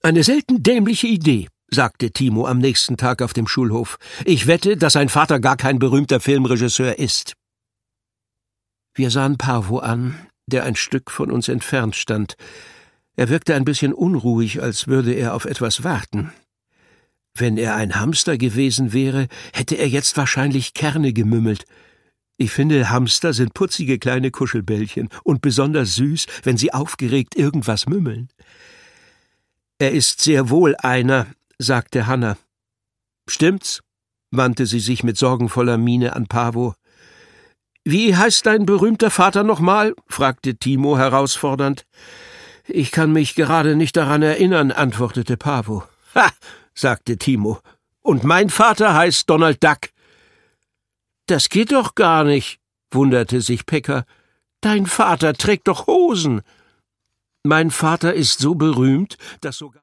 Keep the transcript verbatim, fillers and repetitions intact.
Eine selten dämliche Idee, sagte Timo am nächsten Tag auf dem Schulhof. Ich wette, dass sein Vater gar kein berühmter Filmregisseur ist. Wir sahen Paavo an, der ein Stück von uns entfernt stand. Er wirkte ein bisschen unruhig, als würde er auf etwas warten. Wenn er ein Hamster gewesen wäre, hätte er jetzt wahrscheinlich Kerne gemümmelt. Ich finde, Hamster sind putzige kleine Kuschelbällchen und besonders süß, wenn sie aufgeregt irgendwas mümmeln. »Er ist sehr wohl einer«, sagte Hanna. »Stimmt's?« wandte sie sich mit sorgenvoller Miene an Paavo. »Wie heißt dein berühmter Vater nochmal?« fragte Timo herausfordernd. »Ich kann mich gerade nicht daran erinnern«, antwortete Paavo. »Ha«, sagte Timo. »Und mein Vater heißt Donald Duck.« »Das geht doch gar nicht«, wunderte sich Pekka. »Dein Vater trägt doch Hosen.« »Mein Vater ist so berühmt, dass sogar